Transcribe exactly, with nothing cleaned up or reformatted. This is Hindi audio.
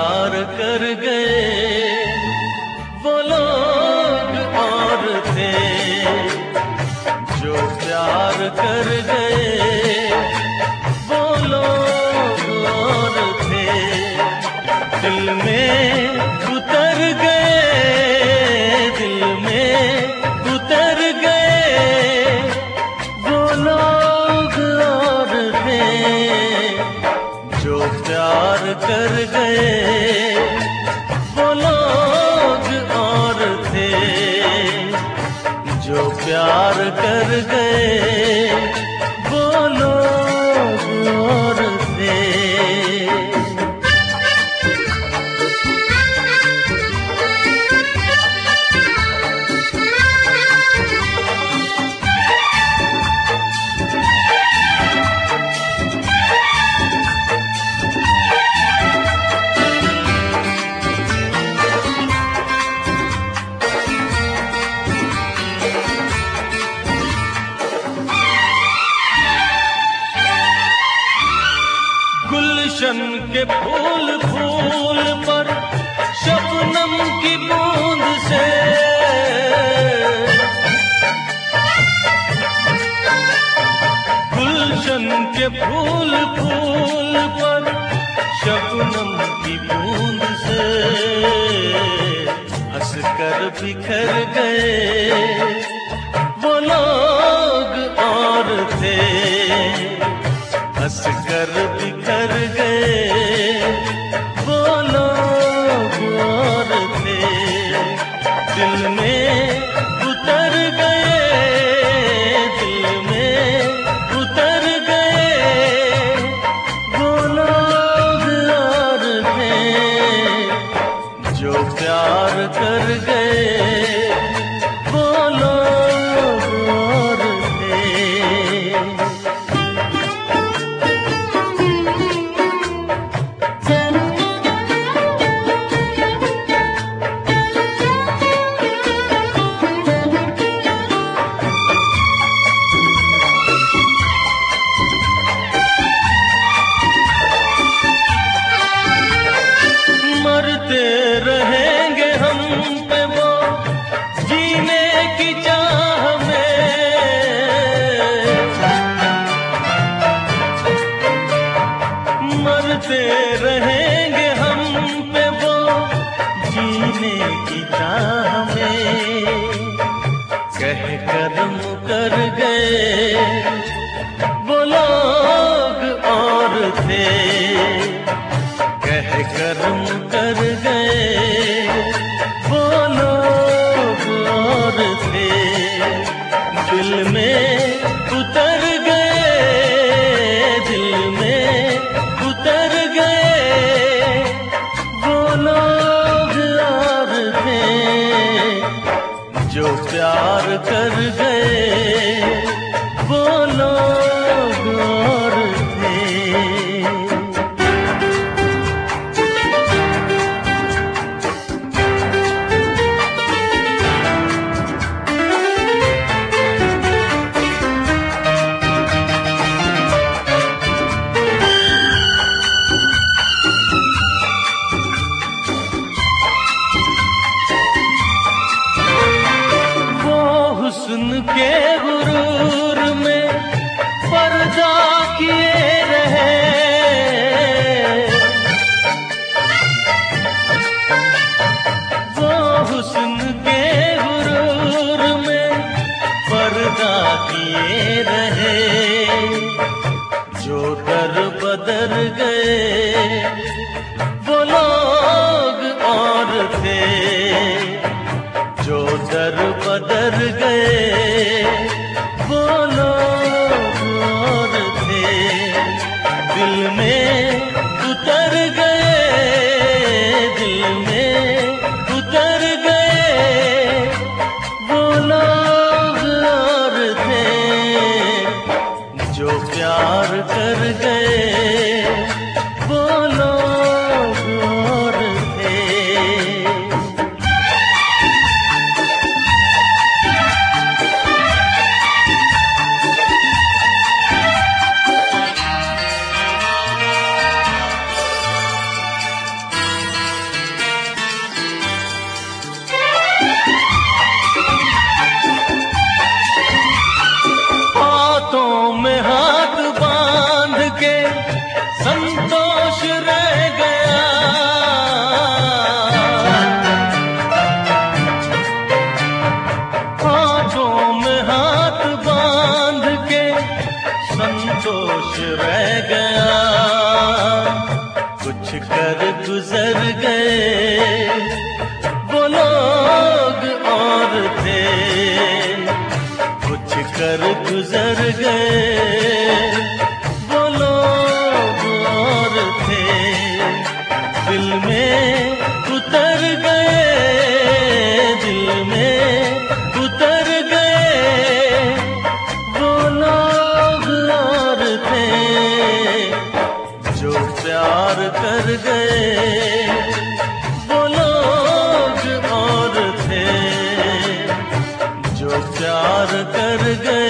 प्यार कर गए वो लोग और थे, जो प्यार कर गए वो लोग और थे। दिल में उतर गए, दिल में उतर गए वो लोग और थे, जो प्यार कर गए वो लोग और थे, जो प्यार कर गए वो लोग और थे। गुलशन के फूल फूल पर शबनम की बूंद से, गुलशन के फूल फूल पर शबनम की बूंद से हंसकर बिखर गए वो लोग और थे, हंसकर बिखर गए वो लोग और थे। दिल में उतर गए, दिल में उतर गए वो लोग और थे, जो प्यार कर गए वो लोग और थे। मरते रहेंगे हम पे वो जीने की चाह में, मरते रहेंगे हम पे वो जीने की चाह में। कह कर्म कर गए वो लोग और थे, कह कर्म कर गए वो लोग और थे। दिल में उतर गए, दिल में उतर गए वो लोग और थे, जो प्यार कर गए वो लोग और थे। हुस्न के गुरूर में पर्दा किए रहे, वो हुस्न के गुरूर में पर्दा किए रहे, जो दर बदर गए वो लोग और थे, जो दर बदर गए वो लोग और थे। दिल में उतर गए, दिल में उतर गए वो लोग और थे, जो प्यार कर गए वो लोग और थे। गए वो लोग और थे, कुछ कर गुजर गए वो लोग और थे, दिल में उतर गए, दिल में उतर गए वो लोग और थे, जो प्यार कर गए वो लोग और थे, जो प्यार कर गए।